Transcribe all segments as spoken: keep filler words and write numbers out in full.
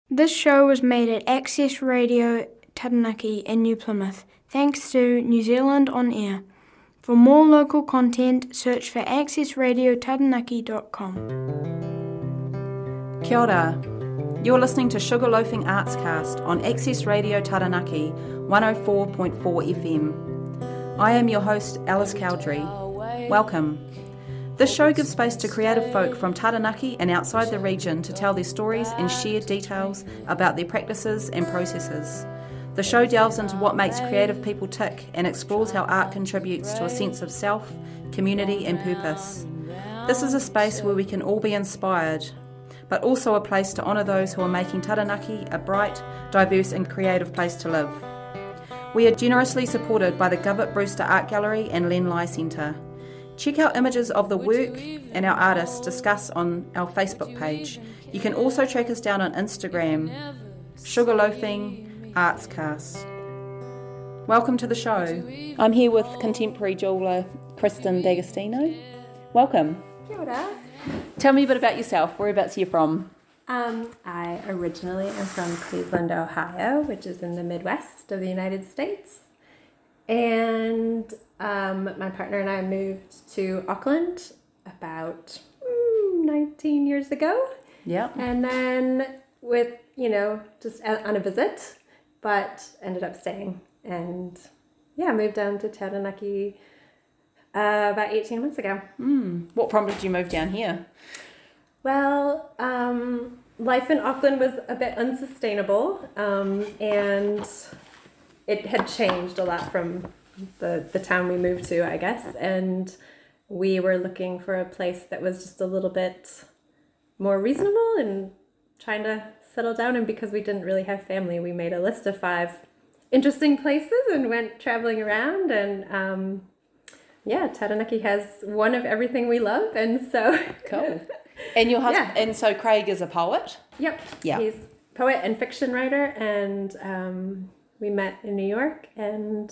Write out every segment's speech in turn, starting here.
This show was made at Access Radio Taranaki in New Plymouth, thanks to New Zealand On Air. For more local content, search for access radio taranaki dot com. Kia ora. You're listening to Sugarloafing Artscast on Access Radio Taranaki one oh four point four F M. I am your host, Alice Cowdrey. Welcome. This show gives space to creative folk from Taranaki and outside the region to tell their stories and share details about their practices and processes. The show delves into what makes creative people tick and explores how art contributes to a sense of self, community and purpose. This is a space where we can all be inspired, but also a place to honour those who are making Taranaki a bright, diverse and creative place to live. We are generously supported by the Govett Brewster Art Gallery and Len Lai Centre. Check out images of the work and our artists discussed on our Facebook page. You can also track us down on Instagram, Sugarloafing Artscast. Welcome to the show. I'm here with contemporary jeweller Kristen D'Agostino. Welcome. Kia ora. Tell me a bit about yourself. Whereabouts are you from? Um, I originally am from Cleveland, Ohio, which is in the Midwest of the United States. And um, my partner and I moved to Auckland about mm, nineteen years ago. Yeah. And then with, you know, just on a visit, but ended up staying. And yeah, moved down to Taranaki uh, about eighteen months ago. Mm. What prompted you move down here? Well, um, life in Auckland was a bit unsustainable, um, and it had changed a lot from the, the town we moved to, I guess, and we were looking for a place that was just a little bit more reasonable and trying to settle down, and because we didn't really have family, we made a list of five interesting places and went traveling around, and um, yeah, Taranaki has one of everything we love, and so... Cool. And your husband, Yeah. and so Craig is a poet? Yep. Yeah. He's a poet and fiction writer, and um, we met in New York and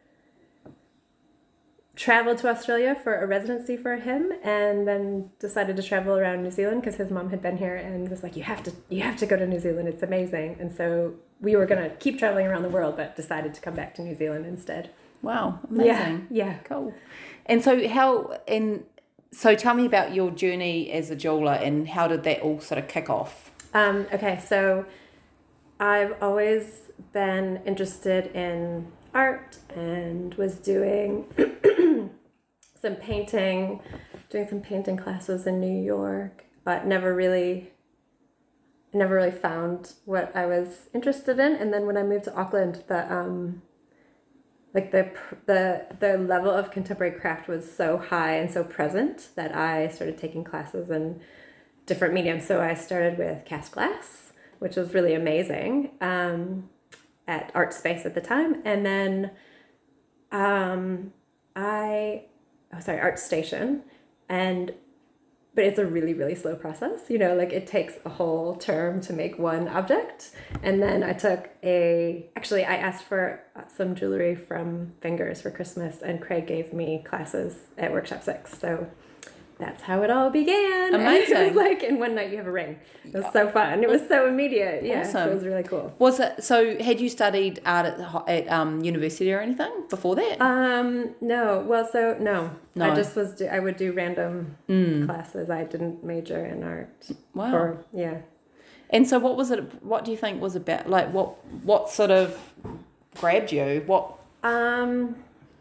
traveled to Australia for a residency for him, and then decided to travel around New Zealand because his mom had been here and was like, you have to you have to go to New Zealand, it's amazing. And so we were going to keep traveling around the world, but decided to come back to New Zealand instead. Wow, amazing. Yeah, yeah. Cool. And so how, and so tell me about your journey as a jeweller and how did that all sort of kick off? Um, okay, so I've always been interested in art and was doing some painting, doing some painting classes in New York, but never really, never really found what I was interested in. And then when I moved to Auckland, the um, like the the the level of contemporary craft was so high and so present that I started taking classes in different mediums. So I started with cast glass, which was really amazing, um, at Art Space at the time. And then um, I, oh, sorry, Art Station. And, but it's a really, really slow process. You know, like it takes a whole term to make one object. And then I took a, actually I asked for some jewelry from Fingers for Christmas, and Craig gave me classes at Workshop Six. So that's how it all began. Amazing. And it was like, in one night you have a ring. It was so fun. It was so immediate. Yeah, Awesome. So it was really cool. Was it, so had you studied art at, at um, university or anything before that? Um, no. Well, so no. No. I just was, do, I would do random Mm. classes. I didn't major in art. Wow. Or, yeah. And so what was it, what do you think was about, like what, what sort of grabbed you? What? Um,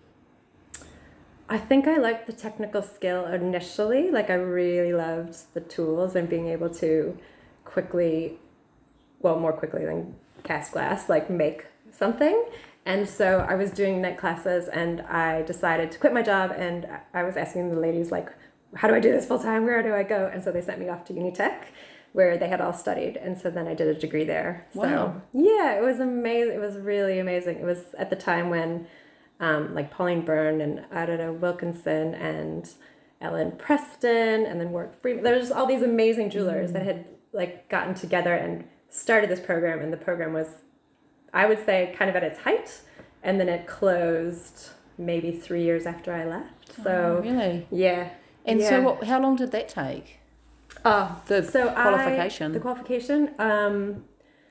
I think I liked the technical skill initially. Like I really loved the tools and being able to quickly, well, more quickly than cast glass, like make something. And so I was doing night classes, and I decided to quit my job, and I was asking the ladies, like, how do I do this full time? Where do I go? And so they sent me off to Unitech, where they had all studied. And so then I did a degree there. Wow. So yeah, it was amazing. It was really amazing. It was at the time when um, like Pauline Byrne and Arada Wilkinson and Ellen Preston and then Warwick Freeman. There was just all these amazing jewelers mm. that had like gotten together and started this program. And the program was, I would say, kind of at its height. And then it closed maybe three years after I left. So oh, really? Yeah. And yeah. so what, how long did that take? Oh, the so qualification. I, the qualification. Um,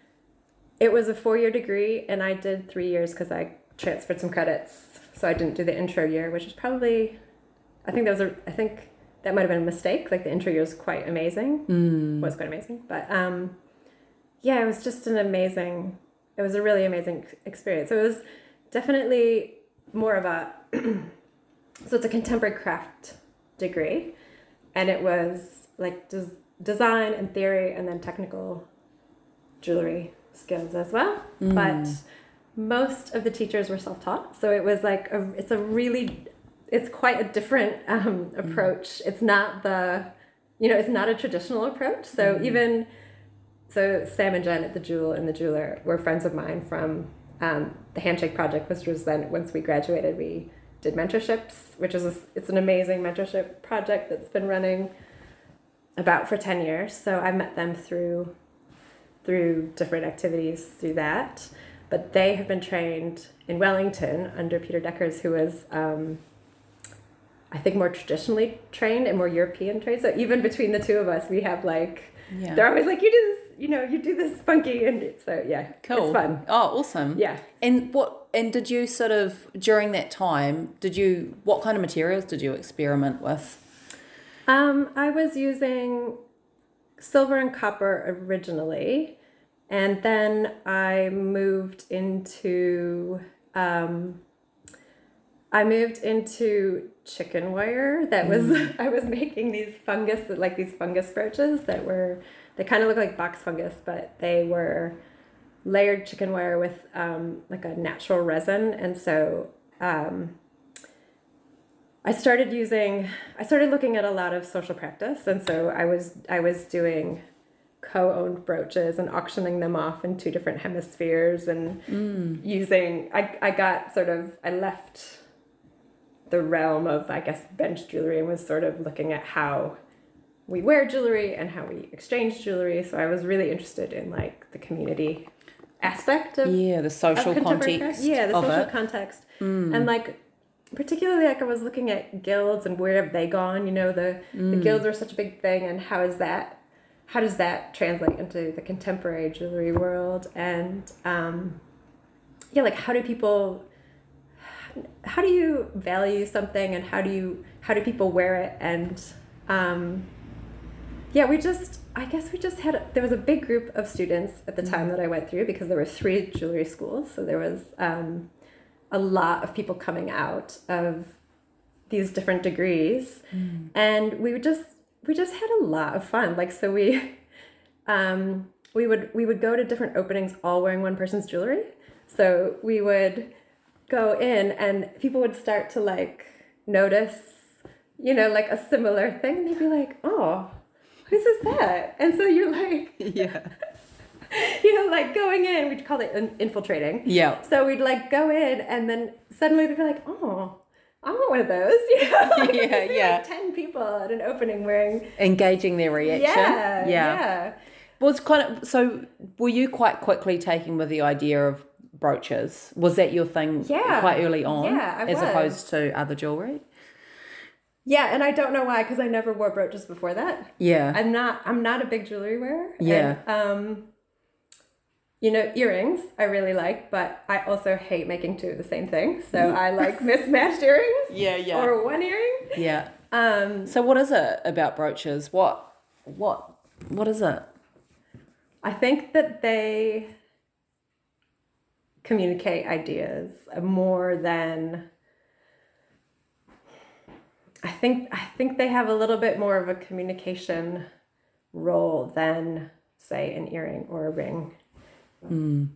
it was a four-year degree, and I did three years because I transferred some credits. So I didn't do the intro year, which is probably, I think that was a, I think that might have been a mistake. Like the intro year was quite amazing. Mm. Was quite amazing. But um, yeah, it was just an amazing, it was a really amazing experience. So it was definitely more of a, so it's a contemporary craft degree. And it was like des- design and theory and then technical jewelry skills as well. Mm. But most of the teachers were self-taught. So it was like, a, it's a really, it's quite a different um, approach. Mm. It's not the, you know, it's not a traditional approach. So mm. even, so Sam and Jen at the Jewel and the Jeweler were friends of mine from um, the Handshake Project, which was then, once we graduated, we did mentorships, which is, a, it's an amazing mentorship project that's been running about for ten years. So I met them through through different activities through that. But they have been trained in Wellington under Peter Deckers, who was, um, I think, more traditionally trained and more European trained. So even between the two of us, we have like, yeah. they're always like, you do this, you know, you do this funky. And so, yeah, cool. It's fun. Oh, awesome. Yeah. And what, and did you sort of, during that time, did you, what kind of materials did you experiment with? Um, I was using silver and copper originally, and then I moved into um, I moved into chicken wire. That was mm. I was making these fungus like these fungus brooches that were they kind of look like box fungus, but they were layered chicken wire with um, like a natural resin, and so. Um, I started using, I started looking at a lot of social practice. And so I was, I was doing co-owned brooches and auctioning them off in two different hemispheres and mm. using, I, I got sort of, I left the realm of, I guess, bench jewelry and was sort of looking at how we wear jewelry and how we exchange jewelry. So I was really interested in like the community aspect of yeah, the social context. Yeah, the social it. context. Mm. And like, particularly like I was looking at guilds and where have they gone, you know, the, mm. the guilds are such a big thing, and how is that, how does that translate into the contemporary jewelry world? And um, yeah, like how do people, how do you value something, and how do you, how do people wear it? And um, yeah, we just, I guess we just had, a, there was a big group of students at the time that I went through, because there were three jewelry schools. So there was, um, a lot of people coming out of these different degrees, mm. and we would just we just had a lot of fun. Like so we um we would we would go to different openings all wearing one person's jewelry. So we would go in and people would start to like notice, you know, like a similar thing, and they'd be like, oh, whose is that? And so you're like, yeah. You know, like going in, we'd call it infiltrating. Yeah. So we'd like go in, and then suddenly they'd be like, oh, I want one of those. You know? Like, yeah, yeah. Like ten people at an opening wearing. Engaging their reaction. Yeah, yeah. yeah. Well, it's kind of, so were you quite quickly taken with the idea of brooches? Was that your thing yeah. quite early on? Yeah, I as was. opposed to other jewelry? Yeah, and I don't know why, because I never wore brooches before that. Yeah. I'm not, I'm not a big jewelry wearer. Yeah. And, um, you know, earrings I really like, but I also hate making two of the same thing. So I like mismatched earrings. Yeah, yeah. Or one earring. Yeah. Um, so what is it about brooches? What, what, what is it? I think that they communicate ideas more than. I think I think they have a little bit more of a communication role than, say, an earring or a ring. Mm.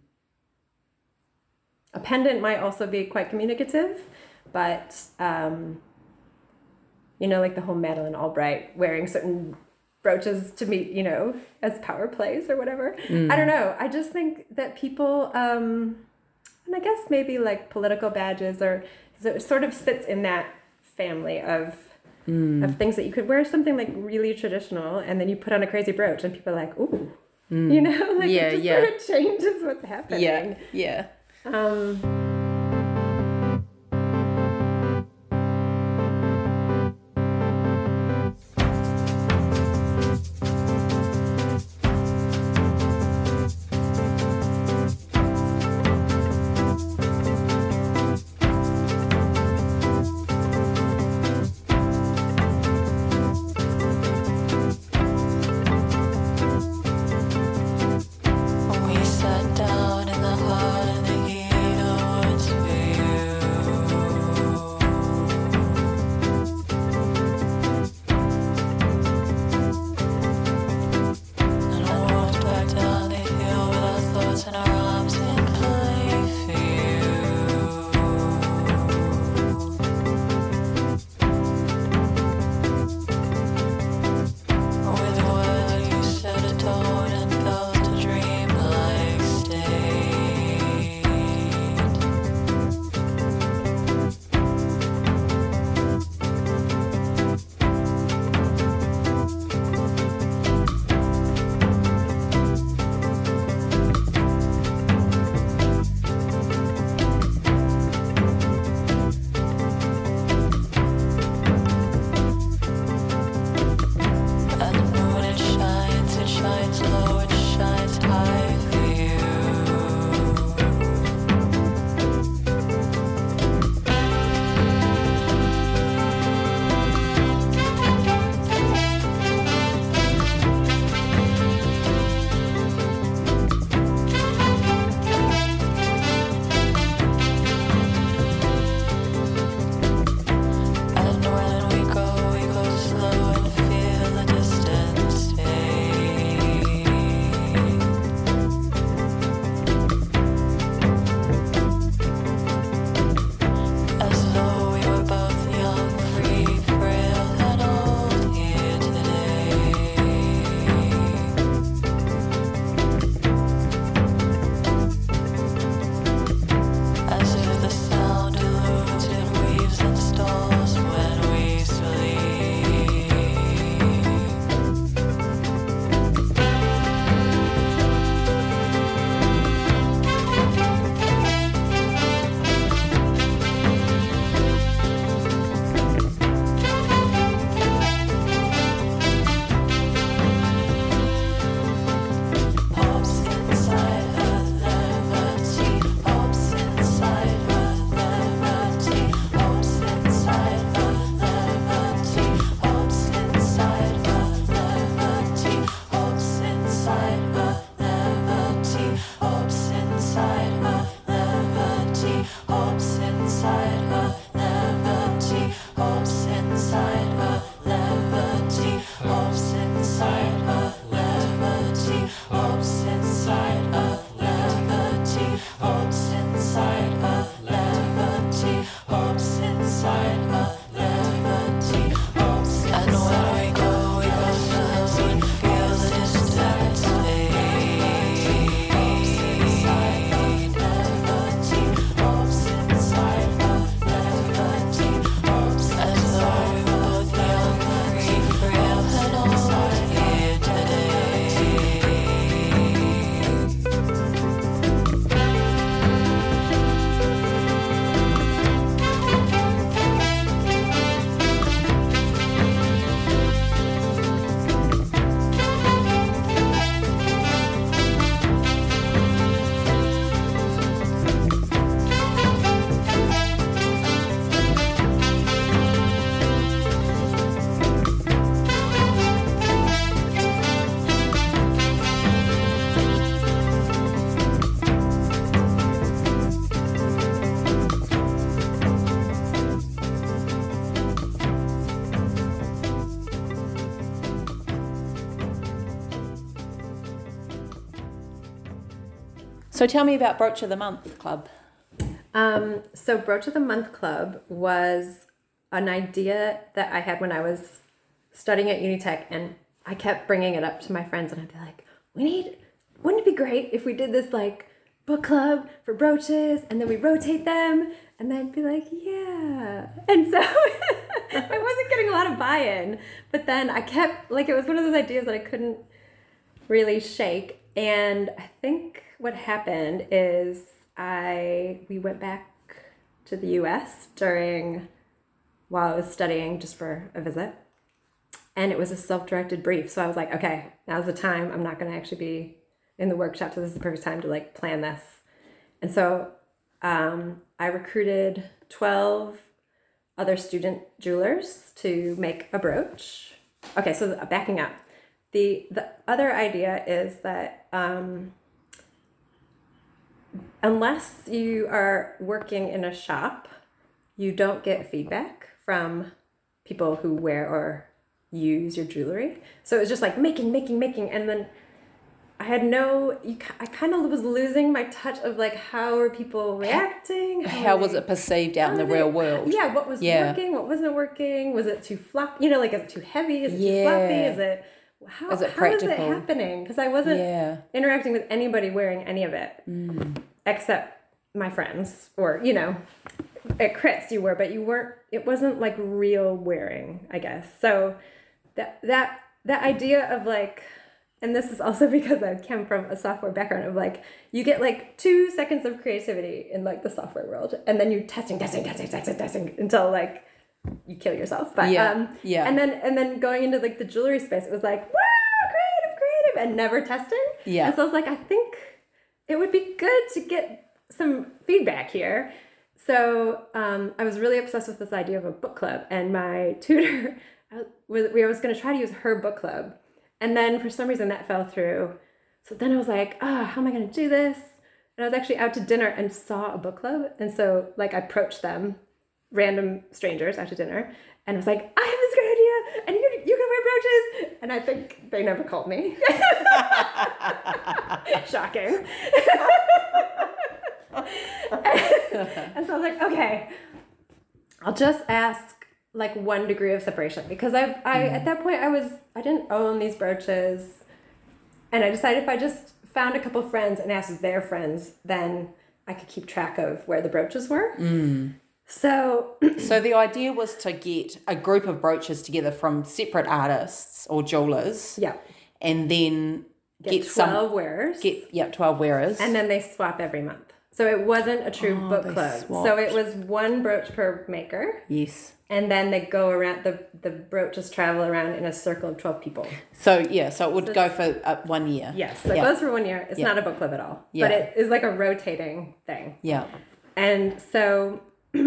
A pendant might also be quite communicative, but um, you know, like the whole Madeleine Albright wearing certain brooches to meet, you know, as power plays or whatever. Mm. I don't know. I just think that people, um, and I guess maybe like political badges, or it sort of sits in that family of mm. of things that you could wear something like really traditional, and then you put on a crazy brooch, and people are like, ooh. Mm. You know, like yeah, it just yeah. sort of changes what's happening. Yeah, yeah. Um, So tell me about Brooch of the Month Club. Um, so Brooch of the Month Club was an idea that I had when I was studying at Unitech, and I kept bringing it up to my friends, and I'd be like, we need, wouldn't it be great if we did this like book club for brooches, and then we rotate them, and they'd be like, yeah. And so I wasn't getting a lot of buy-in, but then I kept, like, it was one of those ideas that I couldn't really shake. And I think what happened is I, we went back to the U S during, while I was studying just for a visit. And it was a self-directed brief. So I was like, okay, now's the time. I'm not going to actually be in the workshop. So this is the perfect time to like plan this. And so um, I recruited twelve other student jewelers to make a brooch. Okay, so backing up. The, the other idea is that um, unless you are working in a shop, you don't get feedback from people who wear or use your jewelry. So it was just like making, making, making. And then I had no, you, I kind of was losing my touch of like, how are people reacting? How, how was it perceived out in the they, real world? Yeah, what was yeah. working, what wasn't working? Was it too floppy? You know, like, is it too heavy? Is it yeah. too floppy? Is it, how is it, how is it happening? Because I wasn't yeah. interacting with anybody wearing any of it, mm. except my friends, or, you know, at Crits you were, but you weren't, it wasn't like real wearing, I guess. So that, that, that idea of like, and this is also because I came from a software background of like, you get like two seconds of creativity in like the software world, and then you're testing, testing, testing, testing, testing until like you kill yourself. But yeah, um, yeah. And then and then going into like the jewelry space, it was like, wow, creative, creative, and never testing. Yeah. And so I was like, I think it would be good to get some feedback here. So um, I was really obsessed with this idea of a book club, and my tutor, I was, we was going to try to use her book club. And then for some reason that fell through. So then I was like, oh, how am I going to do this? And I was actually out to dinner and saw a book club. And so like I approached them, random strangers out to dinner. And I was like, I have this great idea. And you, you can wear brooches. And I think they never called me. Shocking. And so I was like, okay, I'll just ask like one degree of separation, because I, I mm. at that point I was, I didn't own these brooches, and I decided if I just found a couple friends and asked their friends, then I could keep track of where the brooches were. Mm. So, so the idea was to get a group of brooches together from separate artists or jewelers. Yeah. And then get, get twelve some, wearers. Get yeah, twelve wearers. And then they swap every month. So it wasn't a true oh, book club. Swapped. So it was one brooch per maker. Yes. And then they go around, the, the brooches travel around in a circle of twelve people. So, yeah, so it would so go for uh, one year. Yes, so yeah. it goes for one year. It's yeah. not a book club at all. Yeah. But it is like a rotating thing. Yeah. And so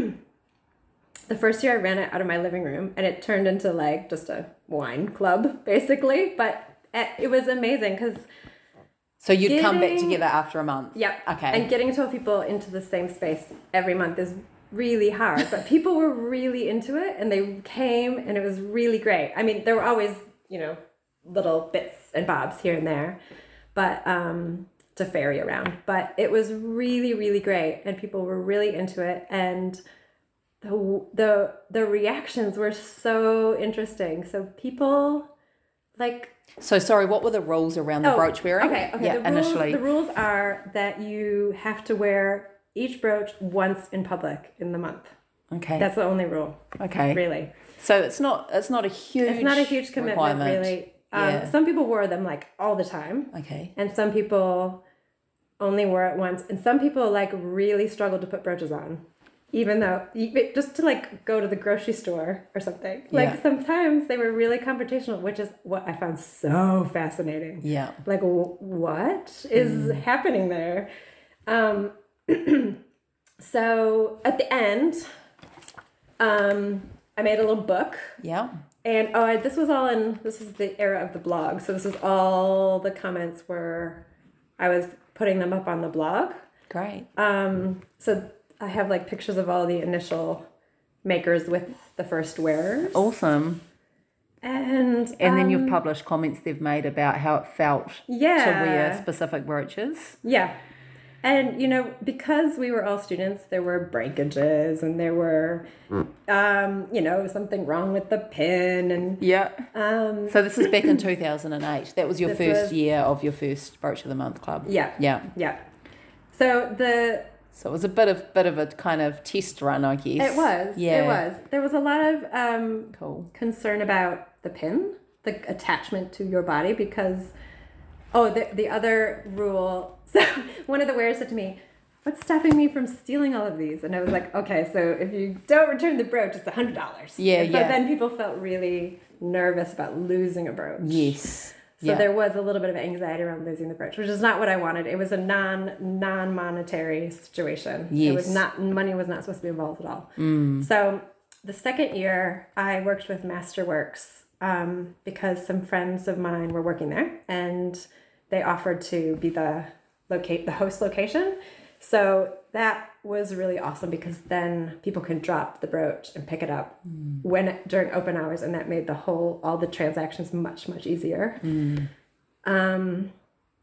the first year I ran it out of my living room, and it turned into like just a wine club, basically. But it was amazing because... So you'd getting, come back together after a month? Yep. Okay. And getting twelve people into the same space every month is really hard, but people were really into it, and they came, and it was really great. I mean, there were always, you know, little bits and bobs here and there, but um, to ferry around. But it was really, really great, and people were really into it, and the the the reactions were so interesting. So people like. So sorry, what were the rules around the oh, brooch wearing? Okay, okay. Yeah, the rules, initially. The rules are that you have to wear each brooch once in public in the month. Okay. That's the only rule. Okay. Really. So it's not it's not a huge It's not a huge commitment, really. Um, yeah. Some people wore them like all the time. Okay. And some people only wore it once. And some people like really struggled to put brooches on. Even though, just to like go to the grocery store or something. Like yeah. sometimes they were really confrontational, which is what I found so fascinating. Yeah. Like, w- what is mm. happening there? Um, so at the end, um, I made a little book. Yeah. And oh, I, this was all in, this was the era of the blog. So this was all the comments were, I was putting them up on the blog. Great. Um, so I have like pictures of all the initial makers with the first wearers. Awesome. And and um, then you've published comments they've made about how it felt yeah. to wear specific brooches. Yeah. And, you know, because we were all students, there were breakages and there were, mm. um, you know, something wrong with the pin. And yeah. Um, so this is back in two thousand eight. That was your first was, year of your first Brooch of the Month club. Yeah. Yeah. Yeah. So the... So it was a bit of bit of a kind of test run, I guess. It was. Yeah. It was. There was a lot of um, cool concern about the pin, the attachment to your body, because, oh, the, the other rule, so one of the wearers said to me, what's stopping me from stealing all of these? And I was like, okay, so if you don't return the brooch, it's one hundred dollars. Yeah, and so yeah. then people felt really nervous about losing a brooch. Yes. So yeah. there was a little bit of anxiety around losing the brooch, which is not what I wanted. It was a non non monetary situation. Yes. It was not money was not supposed to be involved at all. Mm. So the second year, I worked with Masterworks um, because some friends of mine were working there, and they offered to be the locate the host location. So that was really awesome because then people can drop the brooch and pick it up mm. when during open hours, and that made the whole all the transactions much much easier. Mm. Um,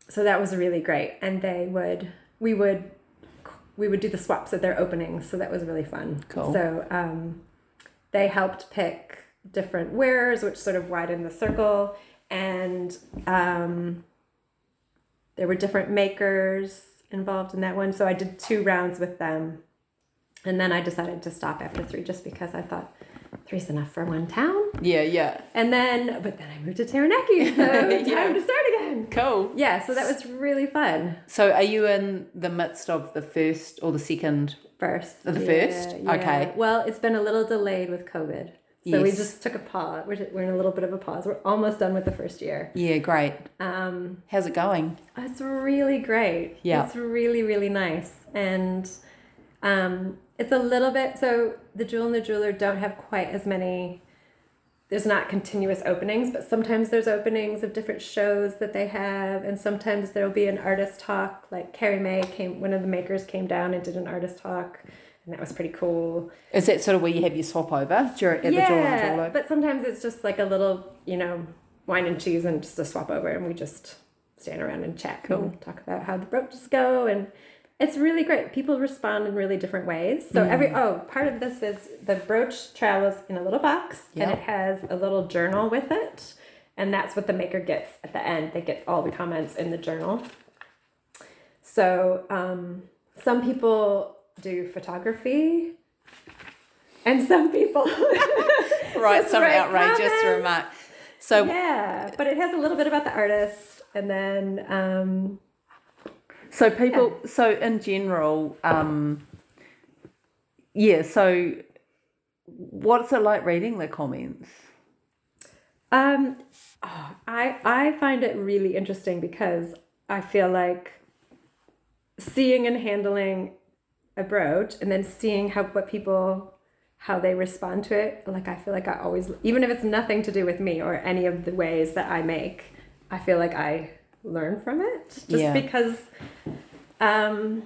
so that was really great. And they would, we would, we would do the swaps at their openings. So that was really fun. Cool. So um, they helped pick different wearers, which sort of widened the circle. And um, there were different makers involved in that one. So I did two rounds with them. And then I decided to stop after three just because I thought three's enough for one town. Yeah, yeah. And then, but then I moved to Taranaki, so Yeah. time to start again. Cool. Yeah, so that was really fun. So are you in the midst of the first or the second? First. The Yeah, first? yeah. Okay. Well, it's been a little delayed with COVID. So we Yes. just took a pause. We're, we're in a little bit of a pause. We're almost done with the first year. Yeah, great. Um, How's it going? it's really great. Yeah. It's really, really nice. And um, it's a little bit, so the Jewel and the Jeweler don't have quite as many, there's not continuous openings, but sometimes there's openings of different shows that they have. And sometimes there'll be an artist talk, like Carrie May came, one of the makers came down and did an artist talk. And that was pretty cool. Is that sort of where you have your swap over during at the Jewel and Yeah, Jeweler? but sometimes it's just like a little, you know, wine and cheese and just a swap over, and we just stand around and chat Cool. and talk about how the brooches go, and it's really great. People respond in really different ways. So every oh, part of this is the brooch travels in a little box, Yeah. and it has a little journal with it, and that's what the maker gets at the end. They get all the comments in the journal. So um, some people do photography, and some people Right, just some write outrageous comments. remark. So Yeah, but it has a little bit about the artist, and then um, so people so in general, um yeah, so what's it like reading the comments? um, oh, I I find it really interesting because I feel like seeing and handling a brooch, and then seeing how what people how they respond to it. Like I feel like I always, even if it's nothing to do with me or any of the ways that I make, I feel like I learn from it just Yeah. because. Um,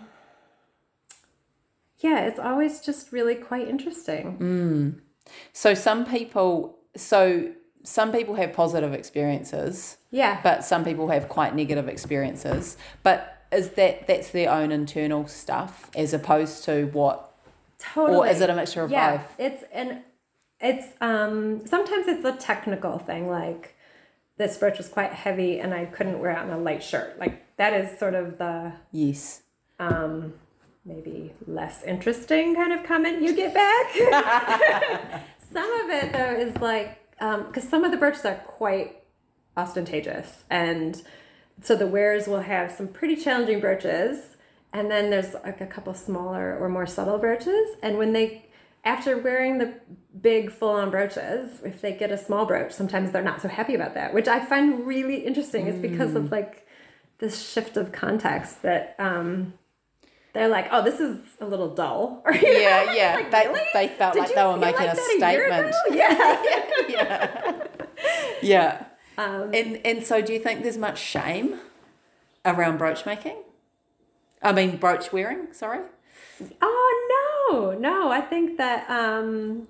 yeah, it's always just really quite interesting. Mm. So some people so some people have positive experiences, Yeah. but some people have quite negative experiences. But is that that's their own internal stuff as opposed to what, Totally. or is it a mixture of yeah, both? it's and it's um sometimes it's a technical thing, like this brooch was quite heavy and I couldn't wear it on a light shirt. Like that is sort of the Yes. um maybe less interesting kind of comment you get back. Some of it though is like um because some of the brooches are quite ostentatious, and so the wearers will have some pretty challenging brooches, and then there's like a couple smaller or more subtle brooches. And when they, after wearing the big full-on brooches, if they get a small brooch, sometimes they're not so happy about that, which I find really interesting. It's because of like this shift of context that um, they're like, oh, this is a little dull. Or, you Yeah, know, yeah. like, they, really? they felt Did like you they were feel making like a that year statement. ago? Yeah. yeah. Yeah. Um, And and so do you think there's much shame around brooch making? I mean brooch wearing, sorry? Oh, no, no. I think that, um,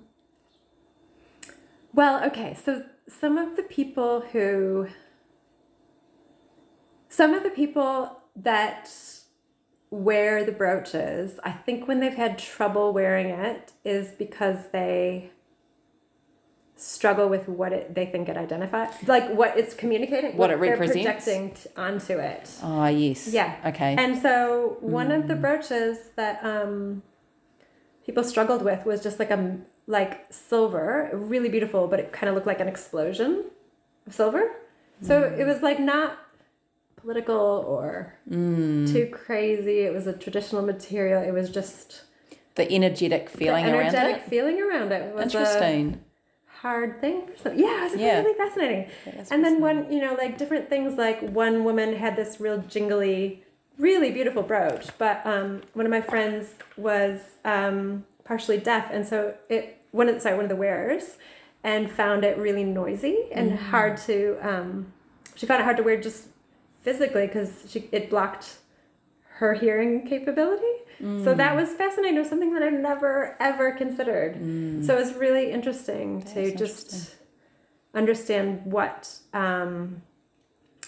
well, okay. So some of the people who, some of the people that wear the brooches, I think when they've had trouble wearing it is because they struggle with what it they think it identifies, like what it's communicating, What it they're represents. projecting t- onto it. Oh yes. Yeah. Okay. And so one of the brooches that um, people struggled with was just like a like silver, really beautiful, but it kind of looked like an explosion of silver. So it was like not political or Mm. too crazy. It was a traditional material. It was just The energetic feeling the around energetic it. feeling around it was Interesting. a hard thing. For some, yeah, it was Yeah. really fascinating. That's And then fascinating. one, you know, like different things, like one woman had this real jingly, really beautiful brooch, but um, one of my friends was um, partially deaf, and so it, one of, sorry, one of the wearers, and found it really noisy and Mm. hard to, um, she found it hard to wear just physically because she it blocked her hearing capability. So that was fascinating. It was something that I never ever considered. So it's really interesting to That's just interesting. understand what um,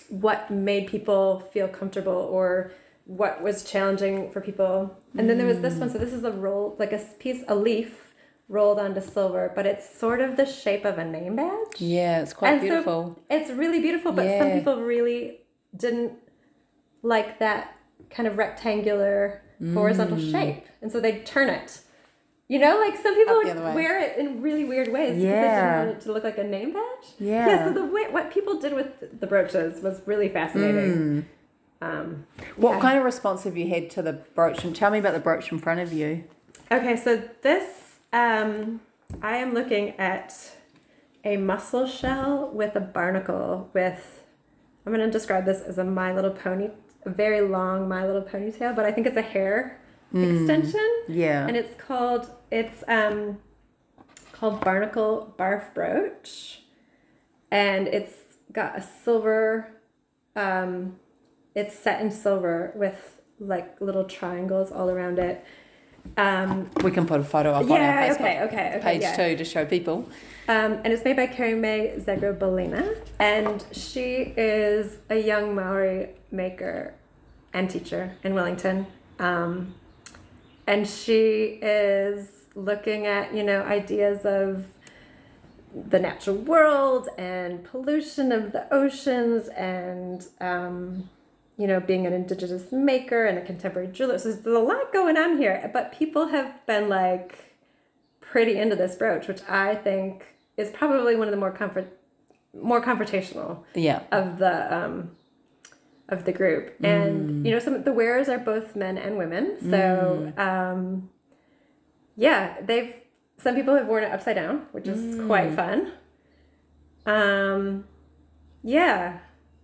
what made people feel comfortable or what was challenging for people. And then there was this one. So this is a roll, like a piece, a leaf rolled onto silver, but it's sort of the shape of a name badge. Yeah, it's quite and beautiful. So it's really beautiful, but Yeah. some people really didn't like that kind of rectangular horizontal Mm. shape. And so they'd turn it. You know, like some people Up the would other way. wear it in really weird ways because they Yeah. didn't want it to look like a name badge. Yeah. Yeah, so the way, what people did with the brooches was really fascinating. Um, What yeah. kind of response have you had to the brooch? And tell me about the brooch in front of you. Okay, so this, um, I am looking at a mussel shell with a barnacle with, I'm going to describe this as a My Little Pony, a very long My Little Ponytail, but I think it's a hair extension. Yeah. And it's called, it's um, called Barnacle Barf Brooch. And it's got a silver, um, it's set in silver with like little triangles all around it. Um, We can put a photo up on our yeah, Facebook okay, okay, okay. page yeah. too to show people. Um, and it's made by Carrie Mae Zegrobalina. And she is a young Maori maker and teacher in Wellington. Um, and she is looking at, you know, ideas of the natural world and pollution of the oceans and, um, you know, being an indigenous maker and a contemporary jeweler. So there's a lot going on here. But people have been like pretty into this brooch, which I think is probably one of the more comfort, more confrontational Yeah. of the um, of the group. And you know, some the wearers are both men and women. So um, yeah, they've some people have worn it upside down, which is quite fun. Um, yeah.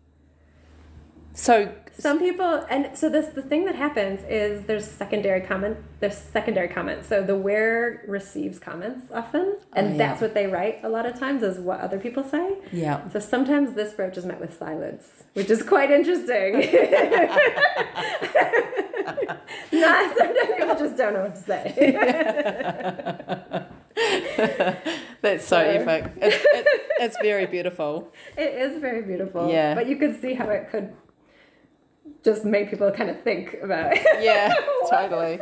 So Some people, and so this the thing that happens is there's secondary comment. There's secondary comments. So the wearer receives comments often, and Oh, yeah. that's what they wite a lot of times is what other people say. yeah. So sometimes this brooch is met with silence, which is quite interesting. Not sometimes people just don't know what to say. That's so So- epic. It's, it's, it's very beautiful. It is very beautiful. Yeah. But you could see how it could just make people kind of think about it. Yeah, totally.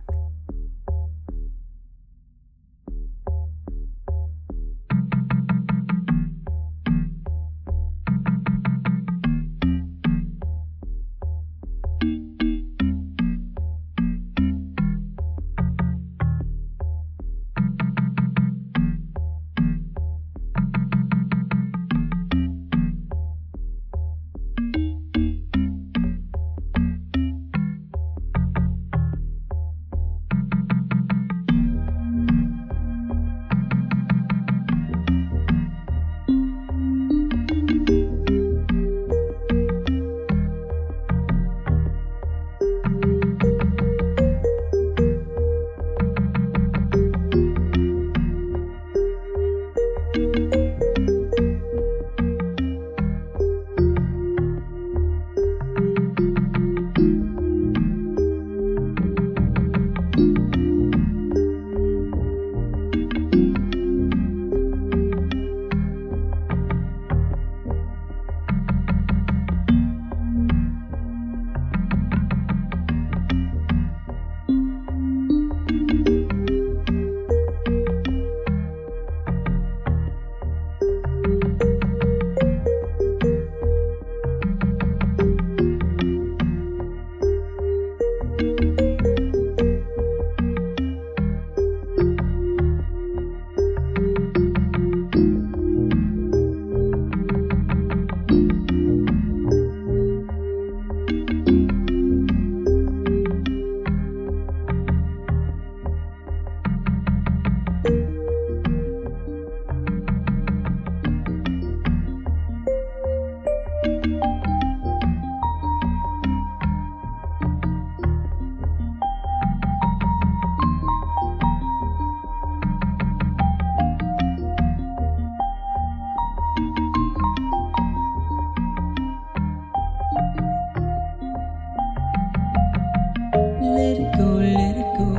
Let it go, let it go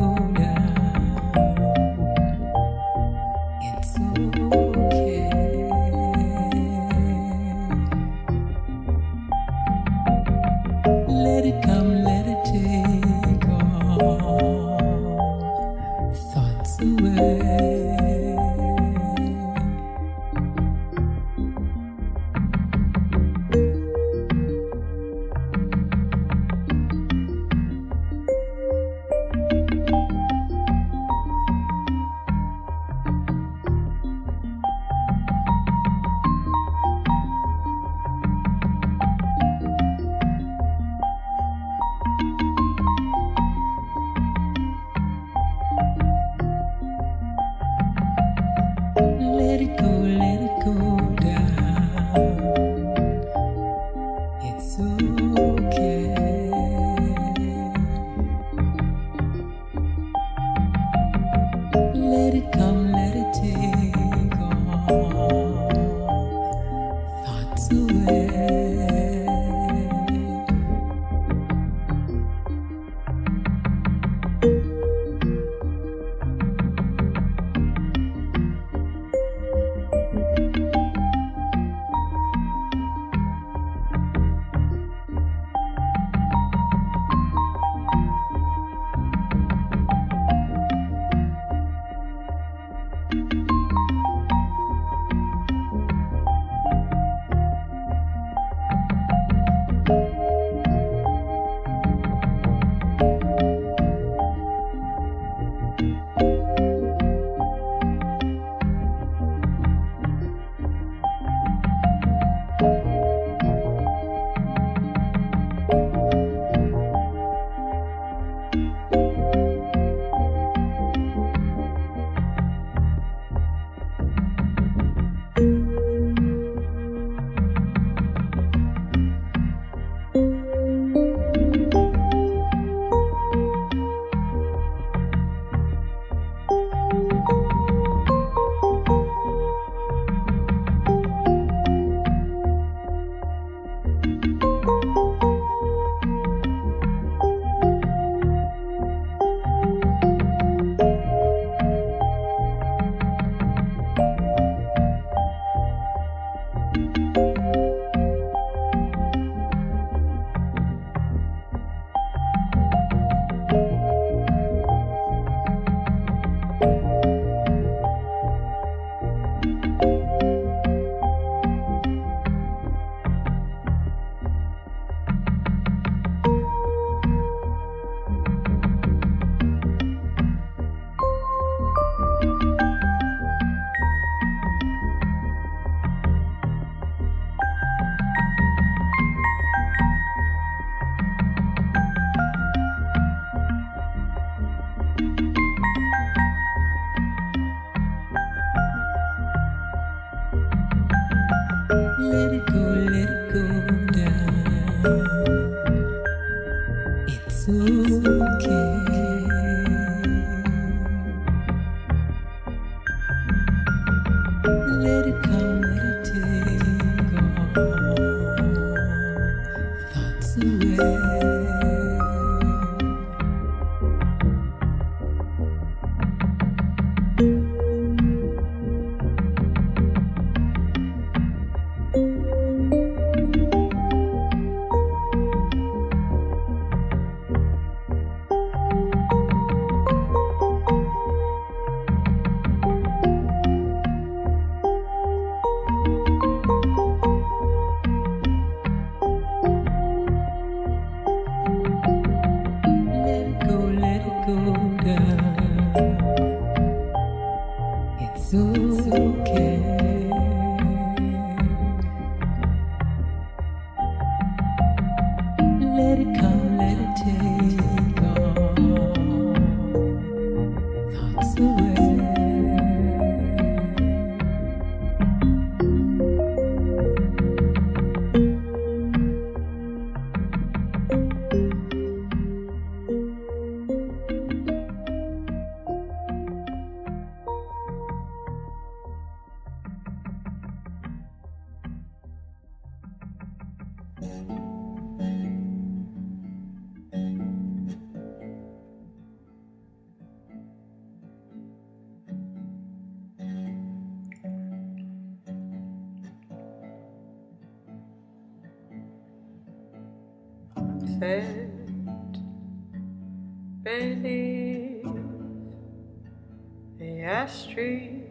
now. It's okay. Let it come, let it take all thoughts away. Fed beneath the ash tree,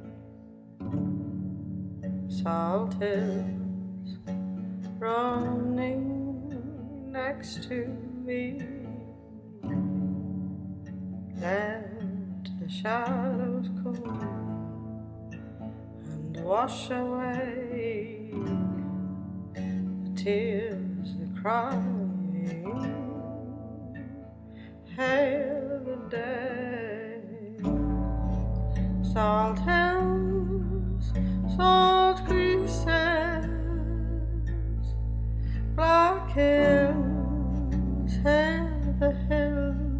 salt hills running next to me. Let the shadows come and wash away the tears, the cries. Hail the day, salt hills, salt creases, black hills, hail the hills,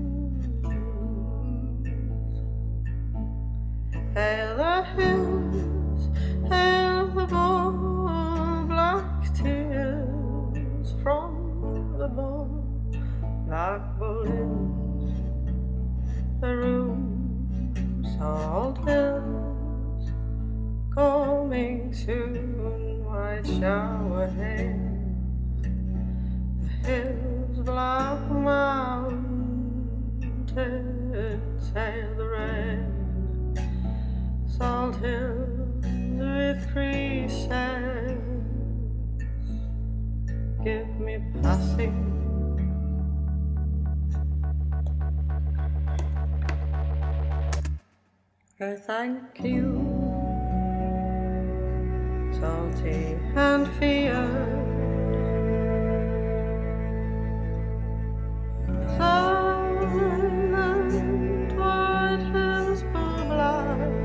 hail the hills, hail the ball, black tears from the ball. Black bullets, the room, salt hills, coming soon, white shower hail, the hills, black mountains, hail the rain, salt hills with creases, give me passing. I thank you, salty and feared, silent white hills full black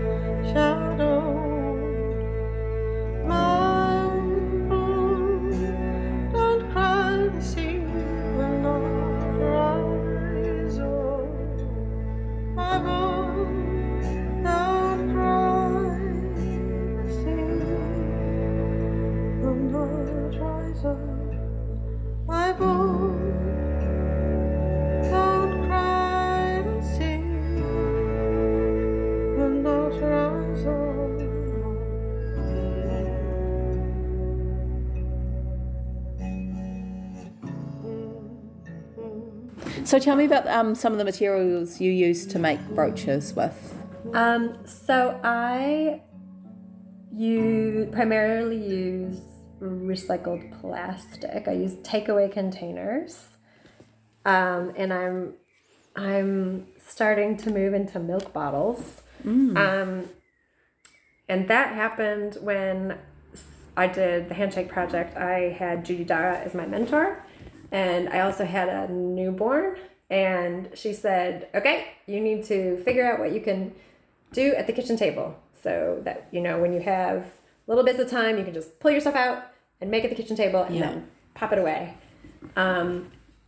shadowed, my boy, don't cry, the sea will not rise, oh, my boy. My boy, don't cry to see when not rise on. So tell me about um, some of the materials you use to make brooches with. Um, so I you primarily use recycled plastic. I use takeaway containers, um, and I'm I'm starting to move into milk bottles. Mm. Um, and that happened when I did the Handshake Project. I had Judy Dara as my mentor, and I also had a newborn. And she said, "Okay, you need to figure out what you can do at the kitchen table, so that you know when you have little bits of time, you can just pull your stuff out and make at the kitchen table and yeah. then pop it away." Um,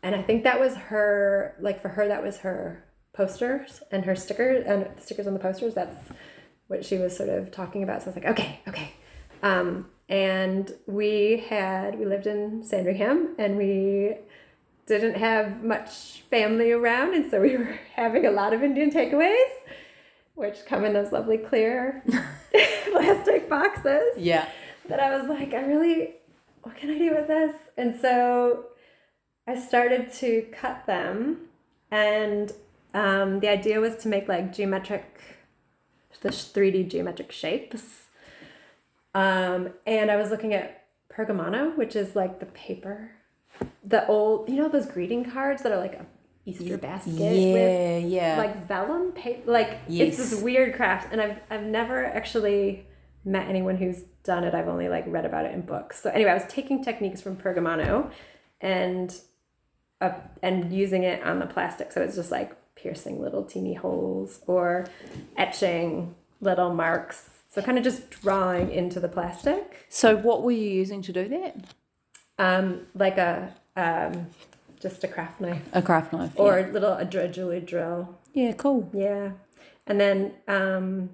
and I think that was her, like for her, that was her posters and her stickers and the stickers on the posters. That's what she was sort of talking about. So I was like, okay, okay. Um, and we had, we lived in Sandringham, and we didn't have much family around. And so we were having a lot of Indian takeaways, which come in those lovely clear plastic boxes. Yeah. That I was like, I really, what can I do with this? And so I started to cut them, and um, the idea was to make like geometric, the three D geometric shapes. Um, and I was looking at pergamano, which is like the paper, the old, you know, those greeting cards that are like a Easter basket Yeah, with yeah. like vellum paper. Like Yes. it's this weird craft, and I've I've never actually met anyone who's done it. I've only like read about it in books. So anyway, I was taking techniques from pergamano and uh, and using it on the plastic. So it's just like piercing little teeny holes or etching little marks. So kind of just drawing into the plastic. So what were you using to do that? Um, like a um, just a craft knife A craft knife. or yeah. a little a, dr- a jewelry drill. Yeah, cool. Yeah, and then um,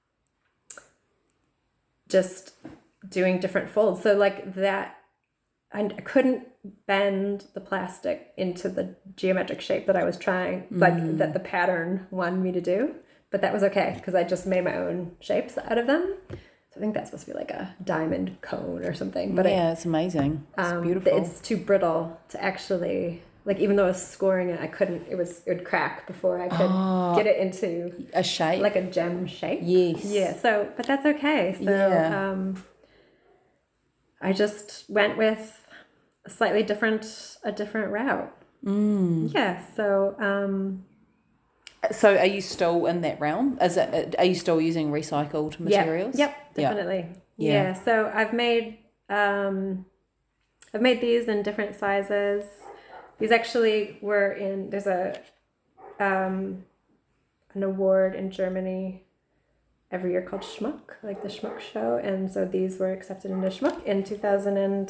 just doing different folds. So like that, I couldn't bend the plastic into the geometric shape that I was trying, like Mm. that the pattern wanted me to do. But that was okay because I just made my own shapes out of them. So I think that's supposed to be like a diamond cone or something. But yeah, it's amazing. It's it, um, beautiful. it's too brittle to actually, like, even though I was scoring it, I couldn't, it was, it would crack before I could Oh. get it into a shape. like a gem shape. Yes. Yeah. So, but that's okay. So, Yeah. um, I just went with a slightly different, a different route. Mm. Yeah. So, um, So are you still in that realm? Is it? Are you still using recycled materials? Yep. Yep. Yeah. Definitely. Yeah. Yeah. So I've made, um, I've made these in different sizes. These actually were in, there's a, um, an award in Germany every year called Schmuck, like the Schmuck show. And so these were accepted into Schmuck in two thousand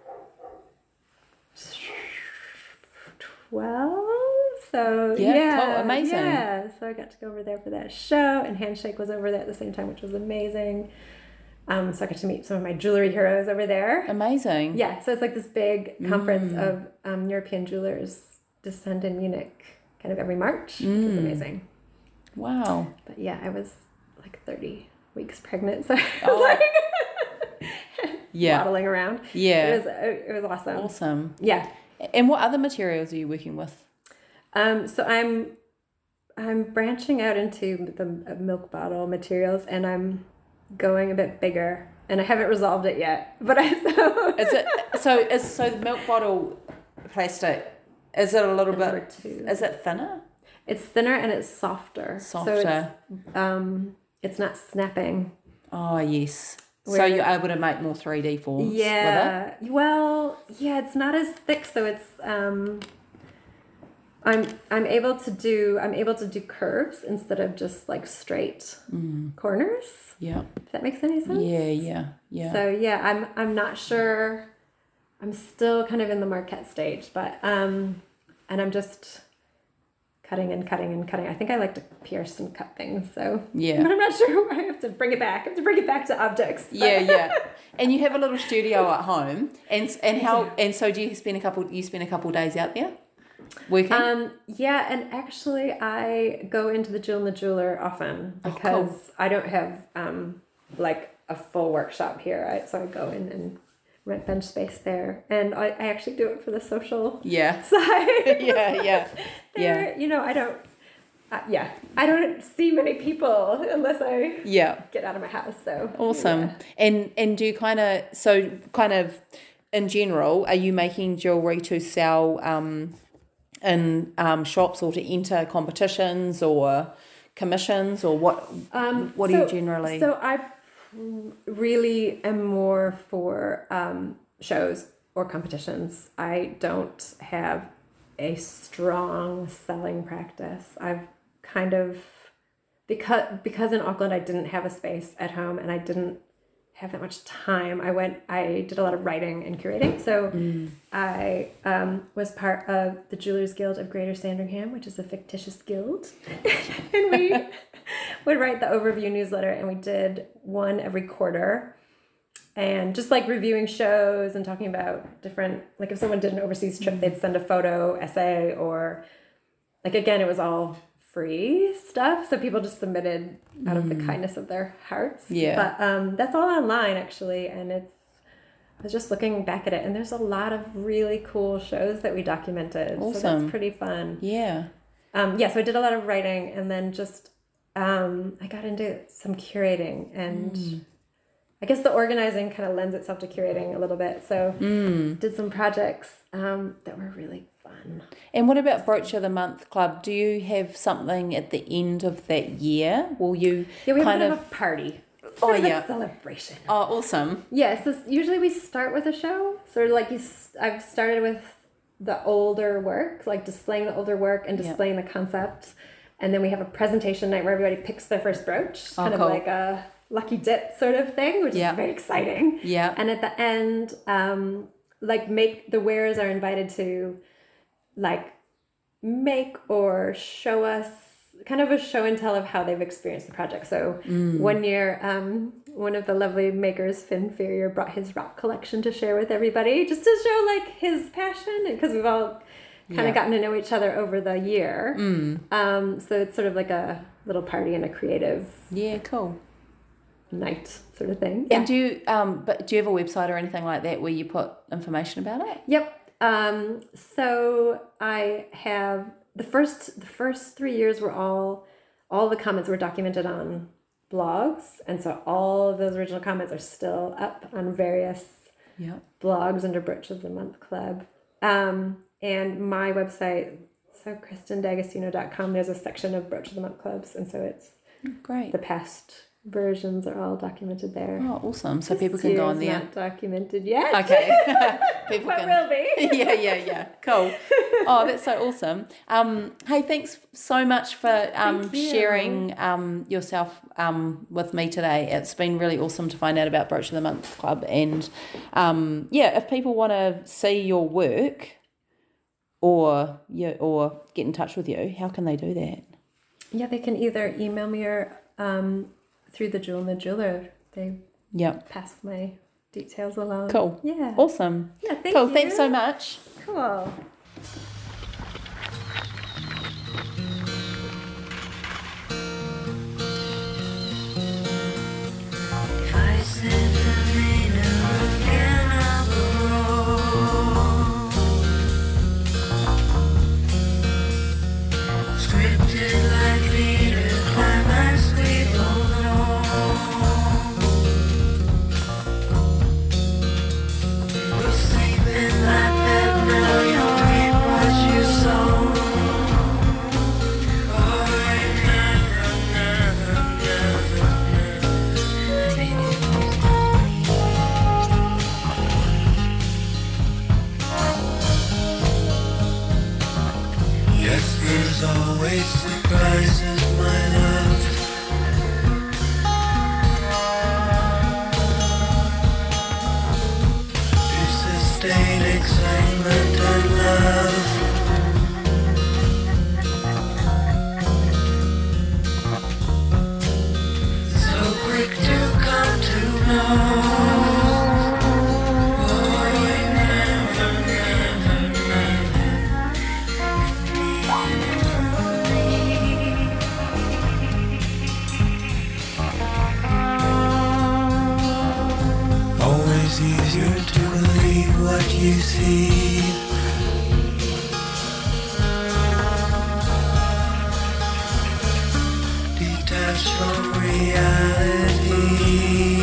twelve. So Yeah, yeah, cool, amazing. Yeah, so I got to go over there for that show, and Handshake was over there at the same time, which was amazing. Um, so I got to meet some of my jewelry heroes over there. Amazing. Yeah, so it's like this big conference Mm. of um, European jewelers descend in Munich kind of every March, which is Mm. amazing. Wow. But yeah, I was like thirty weeks pregnant, so I was Oh. like Yeah. waddling around. Yeah. It was it was awesome. Awesome. Yeah. And what other materials are you working with? Um, so I'm I'm branching out into the milk bottle materials, and I'm going a bit bigger, and I haven't resolved it yet. But I so Is it so? Is so the milk bottle plastic? Is it a little Number bit? two. Is it thinner? it's thinner and it's softer. Softer. So it's, um, it's not snapping. Oh yes. so Where- you're able to make more three D forms. With it? Yeah. Well, yeah, it's not as thick, so it's um I'm I'm able to do I'm able to do curves instead of just like straight Mm. corners. Yeah. If that makes any sense. Yeah. Yeah. Yeah. So yeah, I'm I'm not sure. I'm still kind of in the marquette stage, but um and I'm just cutting and cutting and cutting. I think I like to pierce and cut things, so Yeah. but I'm not sure. I have to bring it back. I have to bring it back to objects. Yeah, yeah. And you have a little studio at home, and and how and so do you spend a couple? You spend a couple days out there working? Um, yeah, and actually I go into the Jewel and the Jeweler often Oh, because cool. I don't have um like a full workshop here. I, so I go in and rent bench space there, and I, I actually do it for the social yeah, side. yeah, yeah, yeah, There, you know, I don't. Uh, yeah, I don't see many people unless I yeah. get out of my house. So Awesome. yeah. And and do you kind of so kind of in general, are you making jewelry to sell um in um shops or to enter competitions or commissions or what? Um, What do you generally- So I really am more for um, shows or competitions. I don't have a strong selling practice. I've kind of because because in Auckland I didn't have a space at home, and I didn't have that much time, I went, I did a lot of writing and curating. So mm. I um, was part of the Jewelers Guild of Greater Sandringham, which is a fictitious guild. And we would write the overview newsletter, and we did one every quarter. And just like reviewing shows and talking about different, like if someone did an overseas trip, they'd send a photo essay, or like, again, it was all free stuff, so people just submitted out of the kindness of their hearts. Yeah. But um, that's all online, actually, and it's, I was just looking back at it, and there's a lot of really cool shows that we documented. Awesome. So that's pretty fun. Yeah. Um, yeah, so I did a lot of writing, and then just, um, I got into some curating, and mm. I guess the organizing kind of lends itself to curating a little bit. So mm. did some projects um, that were really fun. And what about Brooch of the Month Club? Do you have something at the end of that year? Will you yeah, we have kind a bit of of a party. It's oh, kind of yeah. a celebration. Oh, awesome. Yeah, so usually we start with a show. Sort of like you, I've started with the older work, like displaying the older work and displaying yeah. the concept. And then we have a presentation night where everybody picks their first brooch. Oh, kind cool. of like a lucky dip sort of thing, which yeah. is very exciting. Yeah. And at the end, um, like make the wearers are invited to like make or show us kind of a show and tell of how they've experienced the project. So mm. one year, um, one of the lovely makers, Finn Ferrier, brought his rock collection to share with everybody, just to show like his passion, because we've all kind yeah. of gotten to know each other over the year. Mm. Um, so it's sort of like a little party and a creative yeah, cool night sort of thing. And yeah. do you um but do you have a website or anything like that where you put information about it? Yep. Um, so I have the first the first three years were all all the comments were documented on blogs, and so all of those original comments are still up on various yep. blogs under Brooch of the Month Club. Um, and my website, so kristen d'agostino dot com, there's a section of Brooch of the Month Clubs, and so it's great. The past versions are all documented there. Oh, awesome. So this people can go on there. Not documented yet. Okay. People but can. will be. yeah, yeah, yeah. Cool. Oh, that's so awesome. Um, hey, thanks so much for um, you. sharing um, yourself um, with me today. It's been really awesome to find out about Brooch of the Month Club. And um, yeah, if people want to see your work or yeah, or get in touch with you, how can they do that? Yeah, they can either email me or um, through the Jewel and the Jeweler. They yep. pass my details along. Cool. Yeah. Awesome. Yeah, thank cool. you. Thanks so much. Cool. If I said the name again, I'll go. Scripted like theater, climax we both know. We're sleeping like that now, you'll reap what you sow. Oh, I never, never, never, yes, there's always surprises, my love. To sustain excitement and love. So quick to come to know. Oh, I never, never, never. Always easier to believe what you see. Detached from reality.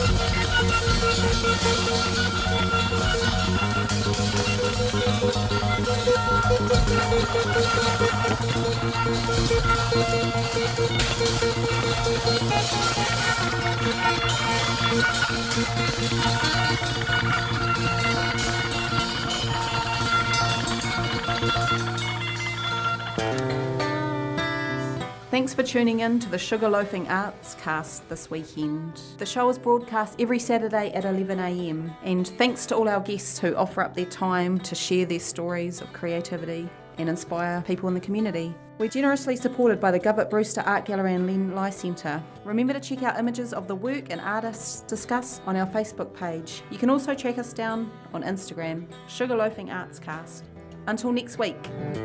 Thanks for tuning in to the Sugarloafing Arts Cast this weekend. The show is broadcast every Saturday at eleven a m, and thanks to all our guests who offer up their time to share their stories of creativity and inspire people in the community. We're generously supported by the Govett Brewster Art Gallery and Len Lai Centre. Remember to check out images of the work and artists discussed on our Facebook page. You can also track us down on Instagram, Sugarloafing Arts Cast. Until next week.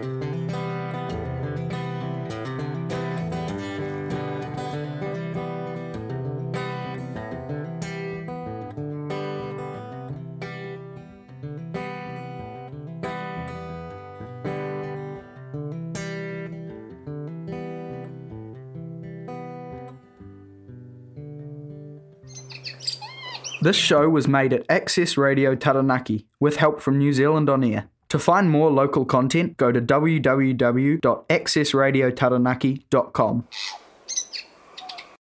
This show was made at Access Radio Taranaki with help from New Zealand On Air. To find more local content, go to w w w dot access radio taranaki dot com.